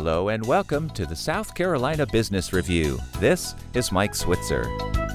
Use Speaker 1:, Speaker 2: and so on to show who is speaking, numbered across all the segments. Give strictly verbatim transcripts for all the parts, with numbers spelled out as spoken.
Speaker 1: Hello and welcome to the South Carolina Business Review. This is Mike Switzer.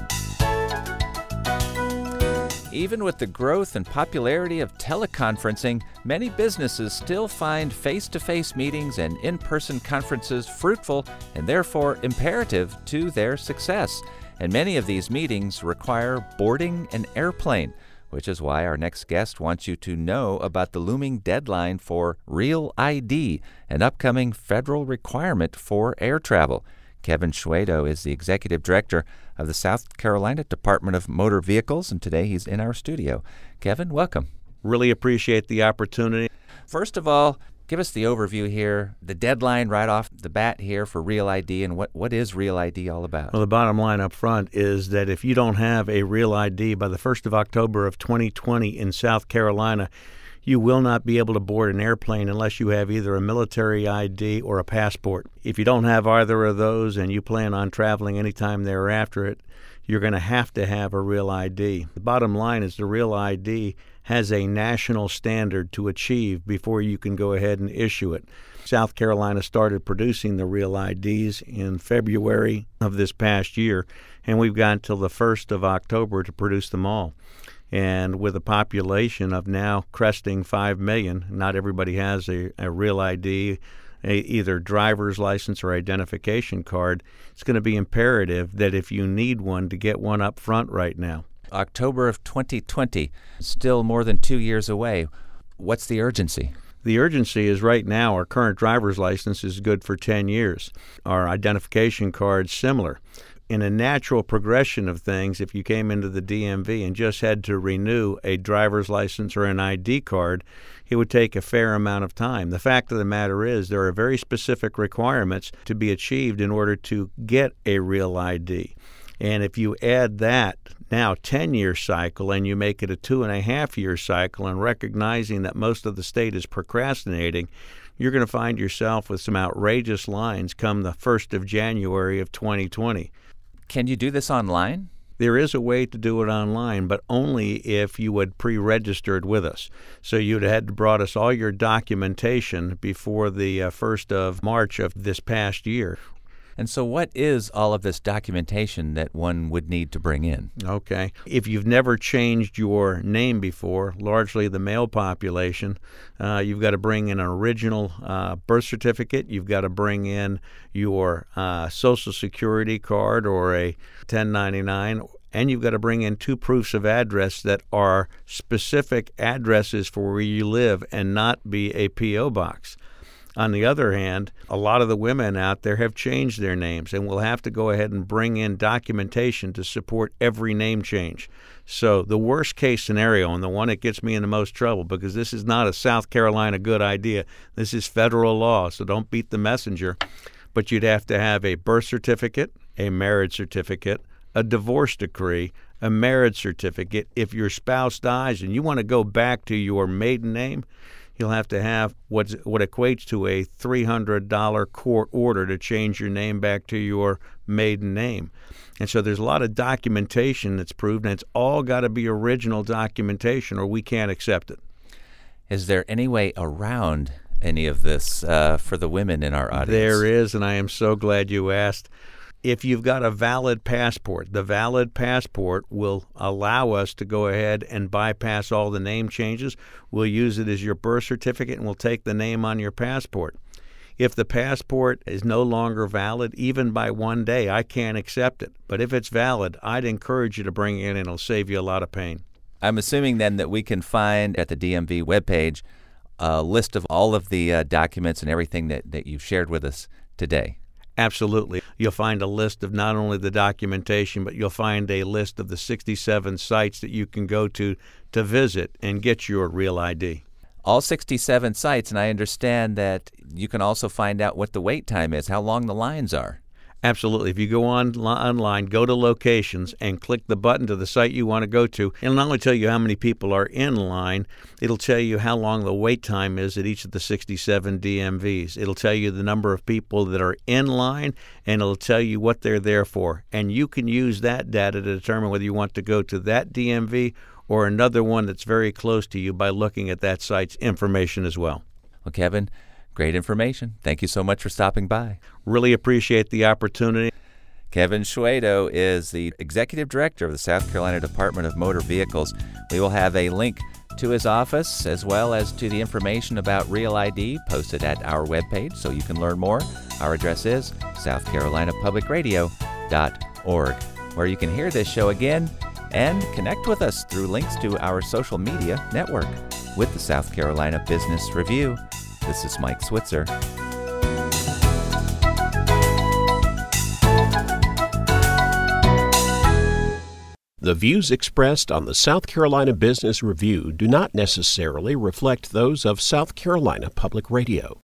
Speaker 1: Even with the growth and popularity of teleconferencing, many businesses still find face-to-face meetings and in-person conferences fruitful and therefore imperative to their success. And many of these meetings require boarding an airplane, which is why our next guest wants you to know about the looming deadline for Real I D, an upcoming federal requirement for air travel. Kevin Shwedo is the Executive Director of the South Carolina Department of Motor Vehicles, and today he's in our studio. Kevin, welcome.
Speaker 2: Really appreciate the opportunity.
Speaker 1: First of all, give us the overview here, the deadline right off the bat here for Real I D, and what, what is Real I D all about?
Speaker 2: Well, the bottom line up front is that if you don't have a Real I D by the first of October of twenty twenty in South Carolina, you will not be able to board an airplane unless you have either a military I D or a passport. If you don't have either of those and you plan on traveling anytime thereafter it, you're going to have to have a Real I D. The bottom line is the Real I D has a national standard to achieve before you can go ahead and issue it. South Carolina started producing the Real I Ds in February of this past year, and we've got until the first of October to produce them all. And with a population of now cresting five million, not everybody has a, a Real I D, a, either driver's license or identification card. It's going to be imperative that if you need one, to get one up front right now.
Speaker 1: October of twenty twenty, still more than two years away. What's the urgency?
Speaker 2: The urgency is right now our current driver's license is good for ten years. Our identification card's similar. In a natural progression of things, if you came into the D M V and just had to renew a driver's license or an I D card, it would take a fair amount of time. The fact of the matter is there are very specific requirements to be achieved in order to get a Real I D. And if you add that now ten-year cycle and you make it a two-and-a-half-year cycle, and recognizing that most of the state is procrastinating, you're going to find yourself with some outrageous lines come the first of January of twenty twenty.
Speaker 1: Can you do this online?
Speaker 2: There is a way to do it online, but only if you had pre-registered with us. So you'd had to brought us all your documentation before the uh, first of March of this past year.
Speaker 1: And so what is all of this documentation that one would need to bring in?
Speaker 2: Okay. If you've never changed your name before, largely the male population, uh, you've got to bring in an original uh, birth certificate. You've got to bring in your uh, Social Security card or a ten ninety-nine, and you've got to bring in two proofs of address that are specific addresses for where you live and not be a P O box. On the other hand, a lot of the women out there have changed their names and will have to go ahead and bring in documentation to support every name change. So the worst case scenario, and the one that gets me in the most trouble, because this is not a South Carolina good idea, this is federal law, so don't beat the messenger, but you'd have to have a birth certificate, a marriage certificate, a divorce decree, a marriage certificate. If your spouse dies and you want to go back to your maiden name, you'll have to have what's, what equates to a three hundred dollars court order to change your name back to your maiden name. And so there's a lot of documentation that's proved, and it's all got to be original documentation or we can't accept it.
Speaker 1: Is there any way around any of this uh, for the women in our audience?
Speaker 2: There is, and I am so glad you asked. If you've got a valid passport, the valid passport will allow us to go ahead and bypass all the name changes. We'll use it as your birth certificate, and we'll take the name on your passport. If the passport is no longer valid, even by one day, I can't accept it. But if it's valid, I'd encourage you to bring it in, and it'll save you a lot of pain.
Speaker 1: I'm assuming then that we can find at the D M V webpage a list of all of the uh, documents and everything that, that you've shared with us today.
Speaker 2: Absolutely. You'll find a list of not only the documentation, but you'll find a list of the sixty-seven sites that you can go to to visit and get your Real I D.
Speaker 1: All sixty-seven sites, and I understand that you can also find out what the wait time is, how long the lines are.
Speaker 2: Absolutely. If you go on online, go to locations and click the button to the site you want to go to, it'll not only tell you how many people are in line, it'll tell you how long the wait time is at each of the sixty-seven D M Vs. It'll tell you the number of people that are in line, and it'll tell you what they're there for. And you can use that data to determine whether you want to go to that D M V or another one that's very close to you by looking at that site's information as well.
Speaker 1: Well, Kevin, Great information. Thank you so much for stopping by.
Speaker 2: Really appreciate the opportunity.
Speaker 1: Kevin Shuedo is the Executive Director of the South Carolina Department of Motor Vehicles. We will have a link to his office as well as to the information about Real I D posted at our webpage so you can learn more. Our address is south carolina public radio dot org, where you can hear this show again and connect with us through links to our social media network. With the South Carolina Business Review, this is Mike Switzer.
Speaker 3: The views expressed on the South Carolina Business Review do not necessarily reflect those of South Carolina Public Radio.